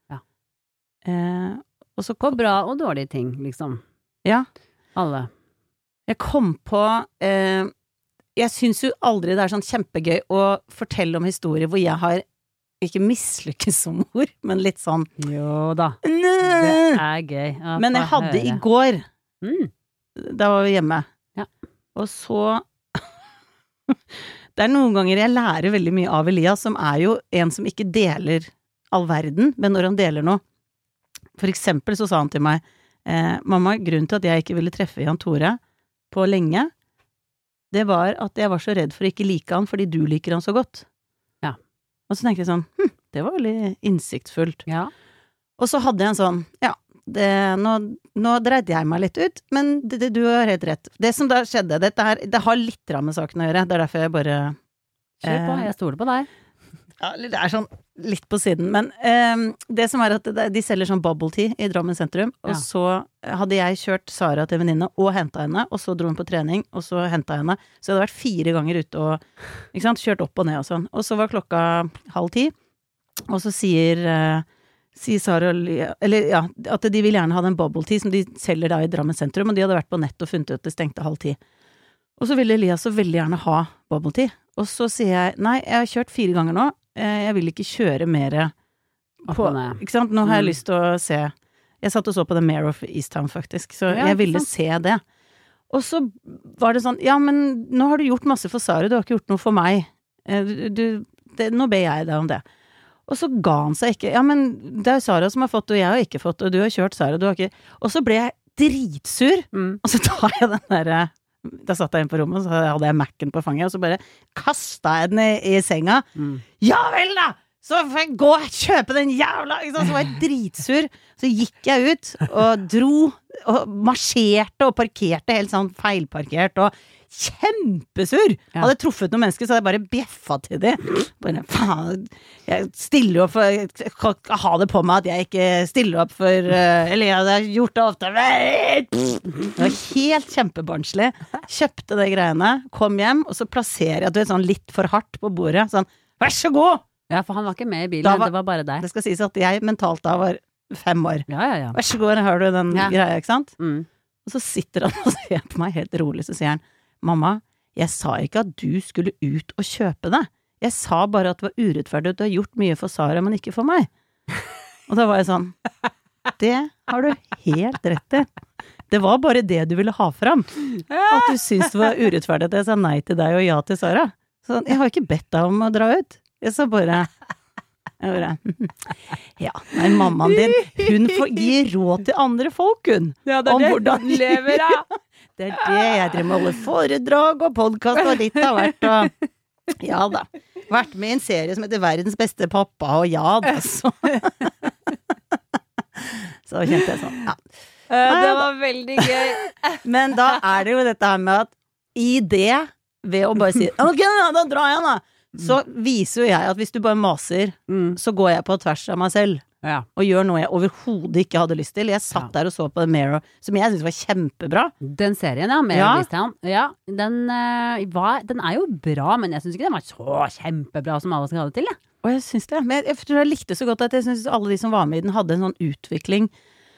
Og så på bra og dårlige ting, liksom. Ja. Alle. Jeg kom på jeg synes jo aldri det sånn kjempegøy å fortelle om historier hvor jeg har ikke mislykkes som mor, men litt sånn jo da, det gøy men jeg hadde i går da var vi hjemme og så det noen ganger jeg lærer veldig mye av Elias, som jo en som ikke deler all verden, men når han deler noe for eksempel så sa han til meg mamma, grunnen til at jeg ikke ville treffe Jan Tore på lenge det var at jeg var så redd for å ikke like han fordi du liker han så godt og så tenkte jeg sånn, det var veldig innsiktsfullt og så hadde jeg en sånn nå dreide jeg meg litt ut men du har helt rett det som da skjedde, det har litt med saken å gjøre, det derfor jeg bare kjør på, jeg stoler på deg det sånn litt på siden, men det som at de selger sånn bubble tea i Drammen sentrum, og så hadde jeg kjørt Sara til venninne og hentet henne, og så dro hun på trening, og så hentet henne, så jeg hadde vært 4 ganger ute og, ikke sant, kjørt opp og ned og sånn, og så var klokka 9:30, og så sier Sara, eller at de vil gjerne ha den bubble tea som de selger da i Drammen sentrum, og de hadde vært på nett og funnet ut det stengte 9:30. Og så ville Elias så veldig gjerne ha bubble tea, og så sier jeg, nei, jeg har kjørt 4 ganger nå, jeg vil ikke kjøre mer på, ikke sant? Nå har jeg lyst til å se jeg satt og så på The Mayor of Easttown faktisk, så jeg ville se det og så var det sånn ja, men nå har du gjort masse for Sara, du har ikke gjort noe for meg nå ber jeg deg om det og så ga han seg ikke ja, men det jo Sara som har fått og jeg har ikke fått og du har kjørt Sara, du har ikke og så ble jeg dritsur og så tar jeg den der da satt jeg inn på rommet, så hadde jeg Mac'en på fanget, og så bare kastet jeg den i senga. Ja vel da! Så får jeg gå og kjøpe den jævla! Så var jeg dritsur. Så gikk jeg ut, og dro, og marsjerte, og parkerte helt sånn feilparkert, og kjempesur! Hadde truffet noen mennesker, så hadde jeg bare bjeffet til dem. Bare, faen, jeg stiller opp for, jeg kan ikke ha det på meg at jeg ikke stiller opp for, eller jeg hadde gjort det ofte. Det var helt kjempebarnslig. Kjøpte de greiene, kom hjem, og så plasserer jeg det sånn litt for hardt på bordet, sånn, vær så god! Ja, for han var ikke med i bilen, det var bare deg. Det skal sies at jeg mentalt da var 5 år. Ja. Vær så god, har du den greia, ikke sant? Og så sitter han og ser på meg helt rolig, så sier han, mamma, jeg sa ikke at du skulle ut og kjøpe det. Jeg sa bare at det var urettferdig at du har gjort mye for Sara, men ikke for meg. Og da var jeg sånn, det har du helt rett i. Det var bare det du ville ha fram. At du syntes det var urettferdig at jeg sa nei til deg og ja til Sara. Så jeg har ikke bedt deg om å dra ut. Jeg sa bare, ja, nei, mammaen din, hun får gi råd til andre folk, hun. Ja, det om hvordan de lever, da. Det det jeg driver med å holde foredrag og podcast og ditt har vært, og ja da, vært med i en serie som heter Verdens beste pappa, og ja da, så kjente jeg sånn, ja. Det var veldig gøy. Men da er det jo dette her med at i det, ved å bare si ok, da drar jeg da, så viser jo jeg at hvis du bare maser, så går jeg på tvers av meg selv. Ja. Og gjør noe jeg overhodet ikke hadde lyst til. Jeg satt der og så på The Mirror, som jeg synes var kjempebra. Den serien, Mirror Easttown. Ja, den er jo bra, men jeg synes ikke den var så kjempebra som alle skal ha det til, Og jeg synes det. Men jeg tror jeg likte så godt at jeg synes alle de som var med i den hadde en sånn utvikling.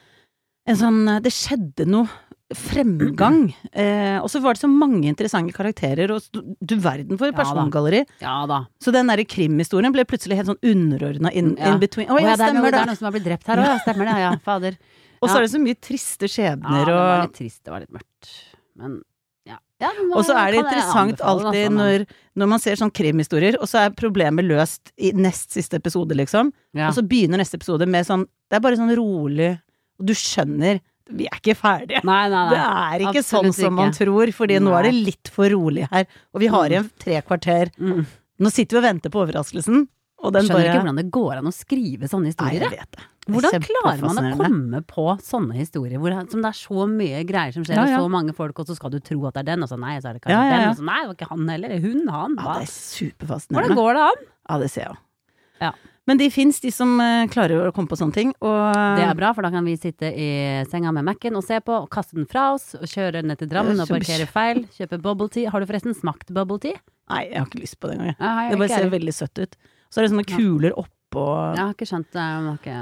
Det skjedde noe fremgang. Og så var det så mange interessante karakterer, og du verden for persongalleri. Ja da. Så den der krimhistorien ble plutselig helt sånn underordnet in between. Det er noen som har blitt drept her også, stemmer det, fader. Og så er det så mye triste skjebner. Det var litt trist, det var litt mørkt. Men, og så er det interessant alltid når man ser sånn krimhistorier, og så er problemet løst i nest siste episode, liksom. Og så begynner neste episode med sånn, det er bare sånn rolig, og du skjønner vi er ikke ferdige. Nei. Det er ikke sånn som man tror, fordi nå er det litt for rolig her. Og vi har igjen 3 kvarter. Nå sitter vi og venter på overraskelsen. Og den skjønner ikke hvordan det går an å skrive sånne historier. Nei, jeg vet det. Hvordan klarer man å komme på sånne historier som det er så mye greier som skjer, og så mange folk, og så skal du tro at det er den, og så nei, så er det kanskje den, og så nei, det var ikke han heller, det er hun, han. Ja, det er superfascinerende. Hvordan går det an? Ja, det ser jeg. Ja. Men de finnes, de som klarer å komme på sånne ting. Og det er bra, for da kan vi sitte i senga med Mac-en og se på, og kaste den fra oss, og kjøre ned til Drammen og parkere feil, kjøpe bubble tea. Har du forresten smakt bubble tea? Nei, jeg har ikke lyst på det engang. Det bare ser veldig søtt ut. Så er det sånne kuler oppå. Jeg har ikke skjønt det.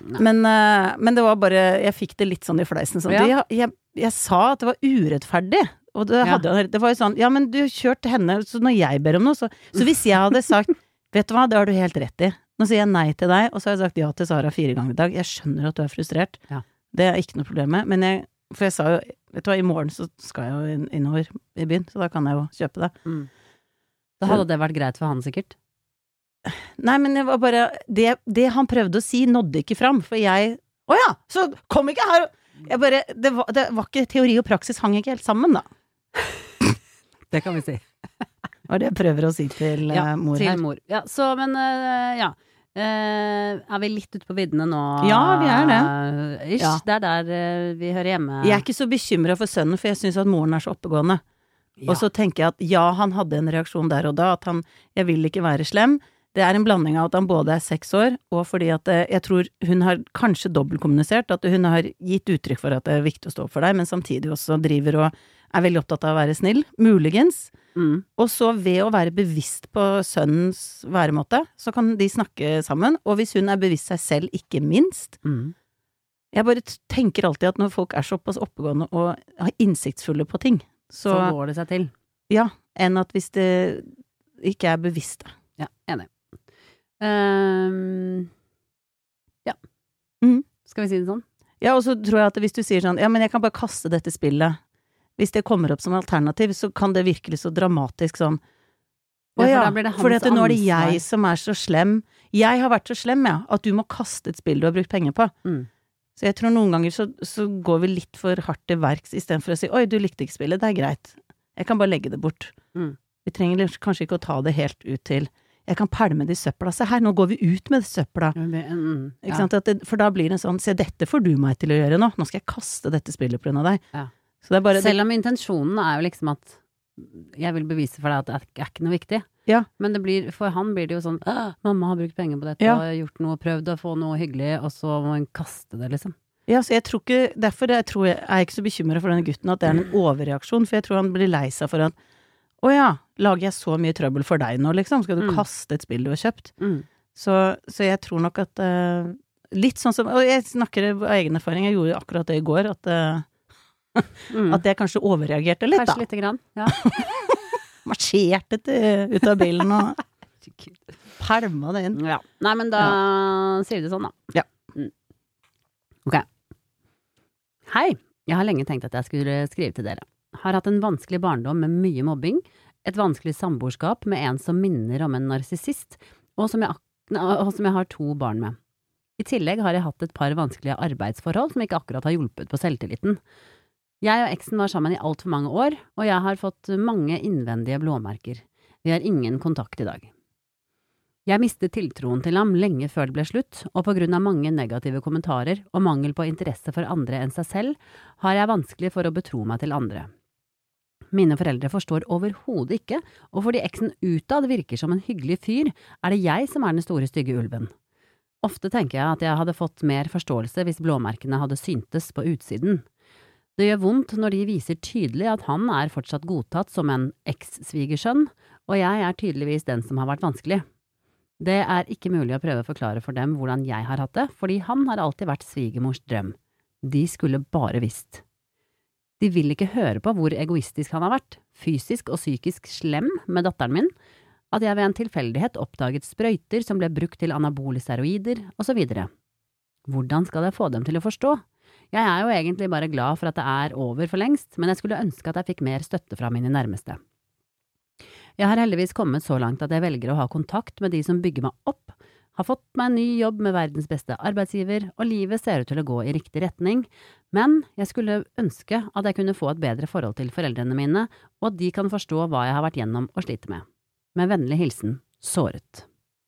Men det var bare, jeg fikk det litt sånn i fleisen. Sånn. Jeg sa at det var urettferdig. Og det var jo sånn, men du kjørte henne, så når jeg ber om noe, så hvis jeg hadde sagt, vet du hva, det har du helt rett i. Nå sier jeg nei til deg, og så har jeg sagt ja til Sara 4 ganger i dag. Jeg skjønner at du er frustrert. Det er ikke noe problem med. Men for jeg sa jo, vet du hva, i morgen så skal jeg jo innover i byen, så da kan jeg jo kjøpe det. Da hadde det vært greit for han sikkert? Nei, men det var bare, det han prøvde å si nådde ikke fram, for så kom ikke her! Det var ikke teori og praksis hang ikke helt sammen da. Det kan vi si. Og det jeg prøver å si til mor her. Til mor. Ja, så, men er vi litt ute på viddene nå? Ja, vi er det. Det er der vi hører hjemme. Jeg er ikke så bekymret for sønnen, for jeg synes at moren er så oppegående. Og så tenker jeg at han hadde en reaksjon der og da, at jeg vil ikke være slem. Det er en blanding av at han både er 6 år, og fordi at jeg tror hun har kanskje dobbeltkommunisert, at hun har gitt uttrykk for at det er viktig å stå for deg, men samtidig også driver og er veldig opptatt av å være snill, muligens. Og så ved å være bevisst på sønnens væremåte, så kan de snakke sammen, og hvis hun er bevisst seg selv, ikke minst. Jeg bare tenker alltid at når folk er såpass oppegående og har innsiktsfulle på ting, så går det seg til. Ja, enn at hvis det ikke er bevisst. Ja, enig. Skal vi si det sånn? Ja, og så tror jeg at hvis du sier sånn, men jeg kan bare kaste dette spillet, hvis det kommer opp som alternativ, så kan det virkelig så dramatisk sånn, for nå er det jeg som er så slem. Jeg har vært så slem, at du må kaste et spill du har brukt penger på. Så jeg tror noen ganger så går vi litt for hardt til verks, i stedet for å si, oi, du likte ikke spillet, det er greit. Jeg kan bare legge det bort. Vi trenger kanskje ikke å ta det helt ut til jeg kan pælme det i søpla, se her, nå går vi ut med det søpla. Ikke sant? For da blir det sånn, se dette får du meg til å gjøre nå skal jeg kaste dette spillet på grunn av deg. Så det er bare, selv om intensjonen er jo liksom at jeg vil bevise for deg at det er ikke noe viktig. Men for han blir det jo sånn, mamma har brukt penger på dette, og gjort noe, prøvd å få noe hyggelig, og så må hun kaste det liksom. Ja, så jeg tror ikke, derfor er jeg ikke så bekymret for denne gutten at det er en overreaksjon, for jeg tror han blir lei seg for at lager jeg så mye trøbbel for deg nå, liksom? Skal du kaste et spill du har kjøpt? Så jeg tror nok at litt sånn som, og jeg snakker av egen erfaring, jeg gjorde akkurat det i går, at jeg kanskje overreagerte litt, kanskje lite grann, marsjerte ut av bilen og pælma det inn. Nei, men da sier vi det sånn da. Ok. Hei, jeg har lenge tenkt at jeg skulle skrive til dere. Har hatt en vanskelig barndom med mye mobbing, et vanskelig samboerskap med en som minner om en narsissist, og som jeg har 2 barn med. I tillegg har jeg hatt et par vanskelige arbeidsforhold som ikke akkurat har hjulpet på selvtilliten. Jeg og eksen var sammen i alt for mange år, og jeg har fått mange innvendige blåmerker. Vi har ingen kontakt i dag. Jeg mistet tiltroen til ham lenge før det ble slutt, og på grunn av mange negative kommentarer og mangel på interesse for andre enn seg selv, har jeg vanskelig for å betro meg til andre. Mine foreldre forstår overhodet ikke, og fordi eksen utad virker som en hyggelig fyr, det jeg som den store stygge ulven. Ofte tenker jeg at jeg hadde fått mer forståelse hvis blåmerkene hadde syntes på utsiden. Det gjør vondt når de viser tydelig at han fortsatt godtatt som en eks-svigersønn, og jeg tydeligvis den som har vært vanskelig. Det ikke mulig å prøve å forklare for dem hvordan jeg har hatt det, fordi han har alltid vært svigermors drøm. De skulle bare visst. De vil ikke høre på hvor egoistisk han har vært, fysisk og psykisk slem med datteren min, at jeg ved en tilfeldighet oppdaget sprøyter som ble brukt til anabole steroider, og så videre. Hvordan skal jeg få dem til å forstå? Jeg jo egentlig bare glad for at det over for lengst, men jeg skulle ønske at jeg fikk mer støtte fra mine nærmeste. Jeg har heldigvis kommet så langt at jeg velger å ha kontakt med de som bygger meg opp, har fått meg en ny jobb med verdens beste arbeidsgiver, og livet ser ut til å gå i riktig retning, men jeg skulle ønske at jeg kunne få et bedre forhold til foreldrene mine, og at de kan forstå hva jeg har vært gjennom og sliter med. Med vennlig hilsen, såret.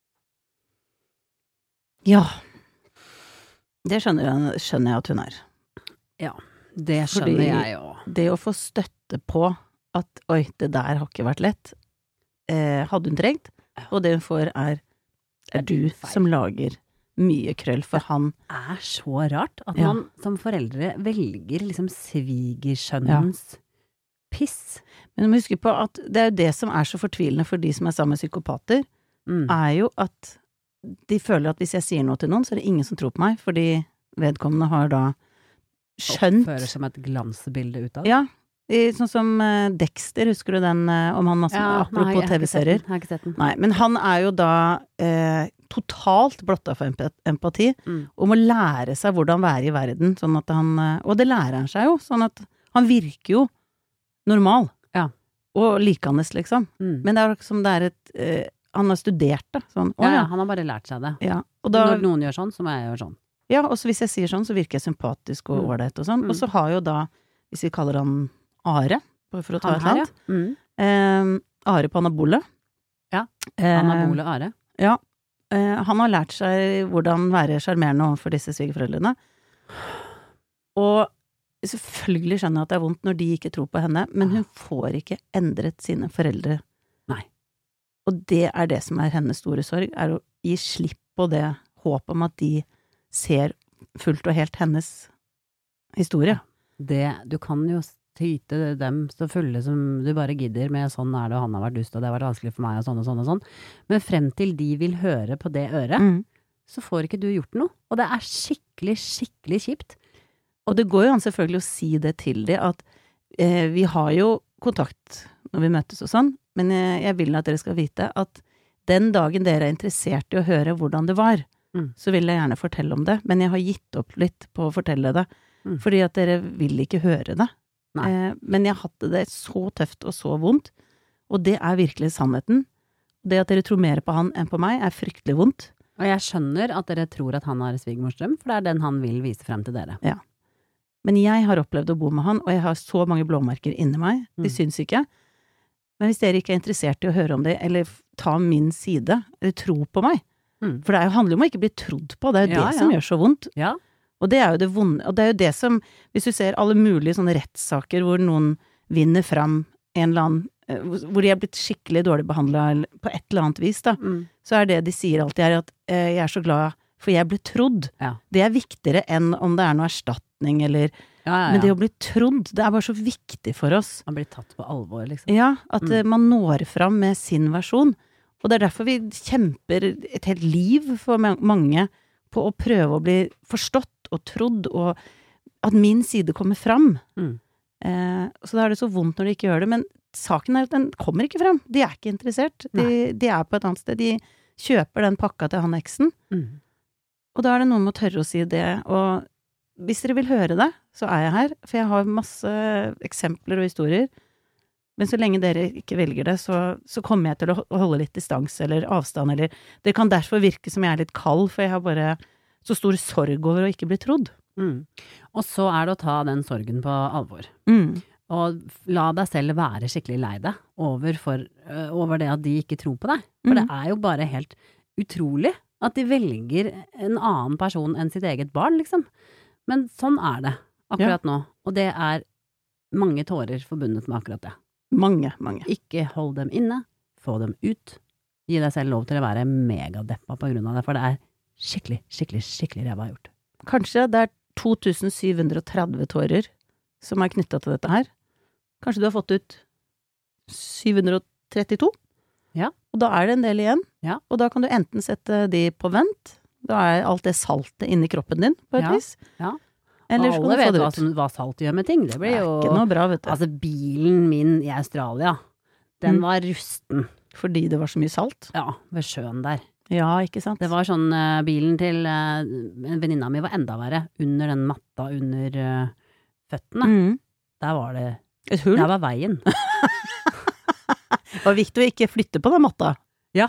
Ja, det skjønner jeg at hun Ja, det skjønner jeg jo. Det å få støtte på at oi, det der har ikke vært lett, hadde hun trengt, og det hun får du som lager mye krøll for han. Det så rart at man som foreldre velger liksom svigersønnens piss. Men du må huske på at det jo det som så fortvilende for de som sammen med psykopater, jo at de føler at hvis jeg sier noe til noen, så det ingen som tror på meg, fordi vedkommende har da skjønt. Oppfører som et glansbilde utad. Ja, sånn som Dexter, husker du den om han masse, apropos TV-serier? Jeg har ikke sett den. Nei, men han jo da totalt blotta for empati, om å lære seg hvordan være i verden, sånn at han, og det lærer han seg jo, sånn at han virker jo normal, og likandes liksom, men det som det et, han har studert det, sånn, han har bare lært seg det. Ja, og da, når noen gjør sånn, så må jeg gjøre sånn. Ja, og så hvis jeg sier sånn, så virker jeg sympatisk og ålreit og sånn, og så har jo da, hvis vi kaller han Are, for å ta et land. Are på anabole. Ja, anabole Are. Ja, han har lært seg hvordan være charmerende overfor disse svigerforeldrene. Og selvfølgelig skjønner jeg at det vondt når de ikke tror på henne, men hun får ikke endret sine foreldre. Nei. Og det det som hennes store sorg, å gi slipp på det håp om at de ser fullt og helt hennes historie. Du kan jo tyte dem så fulle som du bare gidder med sånn det, og han har vært dust, og det har vært vanskelig for meg, og sånn og sånn og sånn. Men frem til de vil høre på det øret, så får ikke du gjort noe. Og det skikkelig, skikkelig kjipt. Og det går jo an selvfølgelig å si det til de, at vi har jo kontakt når vi møtes og sånn, men jeg vil at dere skal vite at den dagen dere interessert i å høre hvordan det var, så vil jeg gjerne fortelle om det, men jeg har gitt opp litt på å fortelle det, fordi at dere vil ikke høre det. Men jeg hadde det så tøft og så vondt, og det virkelig sannheten. Det at dere tror mer på han enn på meg fryktelig vondt. Og jeg skjønner at dere tror at han har svigermors drøm, for det den han vil vise frem til dere. Ja. Men jeg har opplevd å bo med han, og jeg har så mange blåmerker inni meg, de syns ikke. Men hvis dere ikke interessert i å høre om det, eller ta min side, eller tro på meg, for det handler jo om å ikke bli trodd på, det jo det som gjør så vondt. Ja. Og det jo det vonde, og det jo det som, hvis du ser alle mulige sånne rettssaker hvor noen vinner fram en eller annen, hvor de blitt skikkelig dårlig behandlet på et eller annet vis da, så det de sier alltid at jeg så glad for jeg ble trodd. Ja. Det viktigere enn om det noe erstatning eller, men det å bli trodd, det bare så viktig for oss. Man blir tatt på alvor, liksom. Ja, at man når fram med sin versjon, og det derfor vi kjemper et helt liv for mange på å prøve å bli forstått og trodd, og at min side kommer fram. Så da det så vondt når de ikke gjør det, men saken at den kommer ikke fram. De ikke interessert. De på et annet sted. De kjøper den pakka til han eksen. Og da det noen med å tørre å si det, og hvis dere vil høre det, så jeg her, for jeg har masse eksempler og historier, men så lenge dere ikke velger det, så kommer jeg til å holde litt distans eller avstand, eller det kan derfor virke som jeg litt kald, for jeg har bare så stor sorg over å ikke bli trodd. Og så det å ta den sorgen på alvor. Og la deg selv være skikkelig lei deg over det at de ikke tror på deg. For det jo bare helt utrolig at de velger en annen person enn sitt eget barn, liksom. Men sånn det akkurat nå. Og det mange tårer forbundet med akkurat det. Mange. Ikke hold dem inne, få dem ut. Gi deg selv lov til å være megadeppa på grunn av det, for det skikkelig ræva gjort. Kanskje det 2730 tårer som knyttet til dette her. Kanskje du har fått ut 732? Ja. Og da det en del igjen. Ja. Og da kan du enten sette de på vent, da alt det saltet inni kroppen din, på et vis. Ja. Eller så kan alle du få vet det ut. hva salt gjør med ting. Det blir jo ikke noe bra, vet du. Altså, bilen min i Australia, den var rusten. Fordi det var så mye salt? Ja, ved sjøen der. Ja, ikke sant? Det var sånn, bilen til en venninna mi var enda verre. Under den matta under føttene. Der var det et hull? Der var veien. Det var viktig å ikke flytte på den matta. Ja.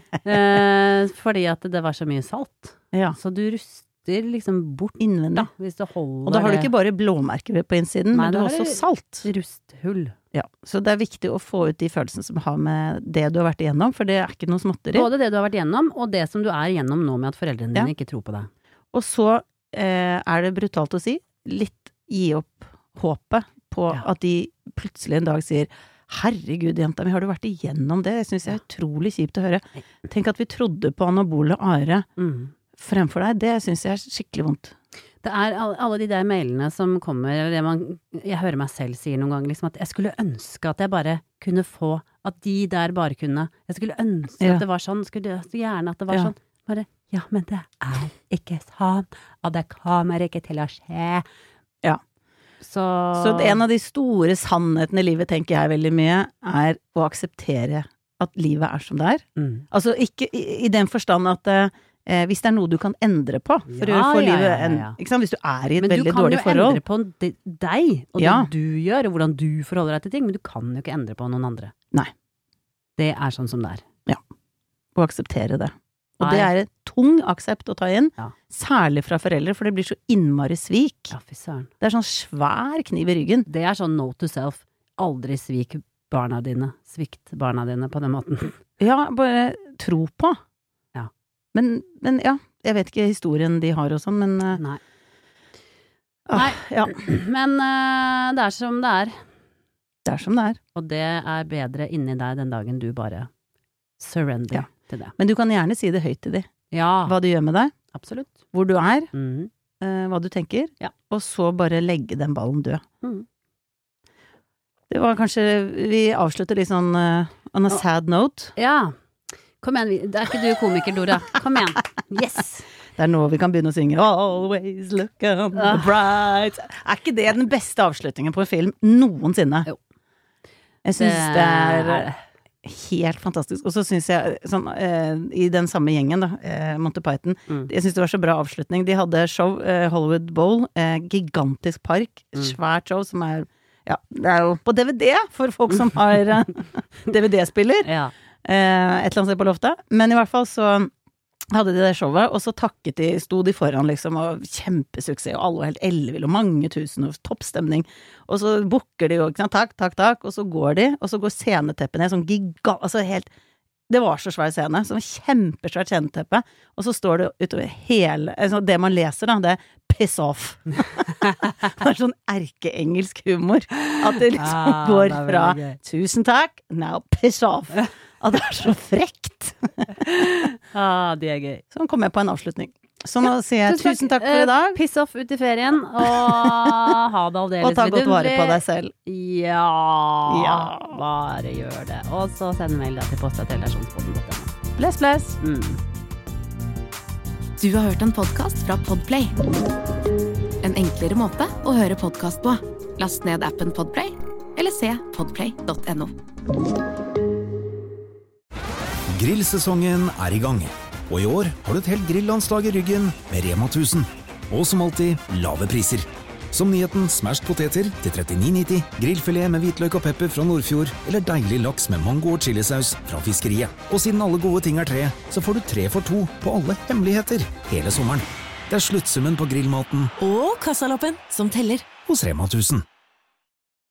Fordi at det var så mye salt. Ja. Så du ruster liksom bort innvendig. Hvis du holder og da har du ikke bare blåmerker på innsiden, men du har også salt. Rusthull. Ja, så det viktig å få ut de følelsene som har med det du har vært igjennom, for det ikke noe småtteri. Både det du har vært igjennom, og det som du igjennom nå med at foreldrene dine ikke tror på deg. Og så det brutalt å si, litt gi opp håpet på at de plutselig en dag sier herregud, jenta mi, har du vært igjennom det? Jeg synes det utrolig kjipt å høre. Tenk at vi trodde på anabole are fremfor deg, det synes jeg skikkelig vondt. Det alle de der mailene som kommer, jeg hører meg selv sier noen ganger, liksom at jeg skulle ønske at jeg bare kunne få, at de der bare kunne, jeg skulle ønske at det var sånn, skulle så gjerne at det var sånn, bare, ja, men det ikke sånn, og det kommer ikke til å skje. Ja. Så en av de store sannhetene i livet, tenker jeg veldig mye, å akseptere at livet som det Altså ikke i den forstand at hvis det noe du kan endre på for å få livet ikke sant? Hvis du i et veldig dårlig forhold. Men du kan jo endre på deg, og det du gjør, og hvordan du forholder deg til ting, men du kan jo ikke endre på noen andre. Nei. Det sånn som det Ja. Og akseptere det. Og det en tung aksept å ta inn, særlig fra foreldre, for det blir så innmari svik. Ja, fy søren. Det sånn svær kniv i ryggen. Det sånn note to self. Aldri svik barna dine. Svikt barna dine på den måten. Ja, bare tro på. Ja. Men ja, jeg vet ikke historien de har og sånn, men Nei. Nei, ja. Men det som det Det som det Og det bedre inni deg den dagen du bare surrender til det. Men du kan gjerne si det høyt til dem. Ja. Hva du gjør med deg. Absolutt. Hvor du hva du tenker. Ja. Og så bare legge den ballen død. Det var kanskje, vi avslutter litt sånn on a sad note. Ja. Kom igjen, det ikke du komiker, Dora. Kom igjen. Yes! Det nå vi kan begynne å synge Always look on the bright. Ikke det den beste avslutningen på en film noensinne? Jo. Jeg synes det helt fantastisk. Og så synes jeg sånn, i den samme gjengen da, Monty Python, jeg synes det var så bra avslutning. De hadde show, Hollywood Bowl, gigantisk park, svært show som ja, det jo på DVD for folk som har DVD-spiller. Ja. Et eller annet sted på loftet. Men i hvert fall så hadde de det showet, og så sto de foran liksom, og kjempesuksess, og alle var helt ellevill, og mange tusen, og toppstemning. Og så bukker de jo, ikke sant, takk, og så går de, og så går sceneteppet ned, sånn gigant, altså helt, det var så svær scene, sånn kjempesvært sceneteppe, og så står det utover hele, altså det man leser da, det piss off. Det sånn erkeengelsk humor, at det liksom går fra tusen takk, now piss off. At det så frekt. Det gøy. Så kom jeg på en avslutning. Så nå sier jeg tusen takk for i dag. Piss off ut i ferien, og ha det aldeles. Og ta godt vare på deg selv. Ja, bare gjør det. Og så send mail til post@relasjonspodden.no. Bless. Du har hørt en podcast fra Podplay. En enklere måte å høre podcast på. Last ned appen Podplay, eller se podplay.no. Grillsesongen i gang, og i år har du et helt grillandslag i ryggen med Rema 1000. Og som alltid, lave priser. Som nyheten smashed poteter til 39,90, grillfilet med hvitløk og pepper fra Nordfjord, eller deilig laks med mango og chilisaus fra fiskeriet. Og siden alle gode ting 3, så får du 3 for 2 på alle hemmeligheter hele sommeren. Det sluttsummen på grillmaten og kassalappen som teller hos Rema 1000.